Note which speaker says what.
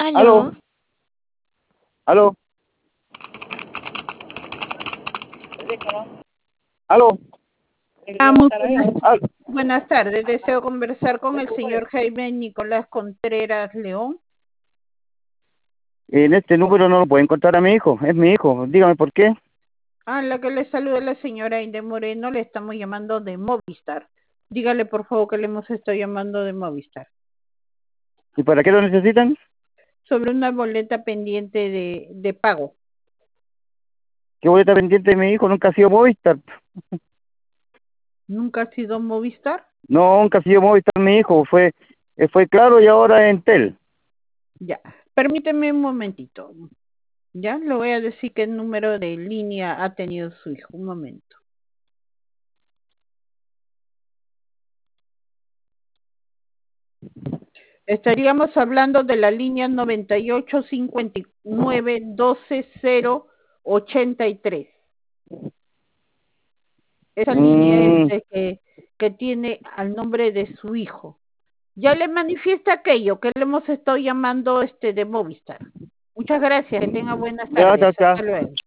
Speaker 1: Aló,
Speaker 2: Aló,
Speaker 1: aló, aló.
Speaker 2: muy
Speaker 1: Al-
Speaker 2: buenas tardes. Deseo conversar con el señor Jaime Nicolás Contreras León.
Speaker 1: En este número no lo puede encontrar a mi hijo, es mi hijo. Dígame por qué.
Speaker 2: La que le saluda la señora Inde Moreno, le estamos llamando de Movistar. Dígale por favor que le hemos estado llamando de Movistar.
Speaker 1: ¿Y para qué lo necesitan?
Speaker 2: Sobre una boleta pendiente de pago.
Speaker 1: ¿Qué boleta pendiente de mi hijo? Nunca ha sido Movistar.
Speaker 2: ¿Nunca ha sido Movistar?
Speaker 1: No, nunca ha sido Movistar mi hijo. Fue claro y ahora es Entel.
Speaker 2: Ya, permíteme un momentito. Ya, le voy a decir qué número de línea ha tenido su hijo. Un momento. Estaríamos hablando de la línea 9859-12083. Esa línea es
Speaker 1: Mm,
Speaker 2: que tiene al nombre de su hijo. Ya le manifiesta aquello que le hemos estado llamando de Movistar. Muchas gracias, que tenga buenas
Speaker 1: ya,
Speaker 2: tardes.
Speaker 1: ya,
Speaker 2: Hasta
Speaker 1: ya.
Speaker 2: luego.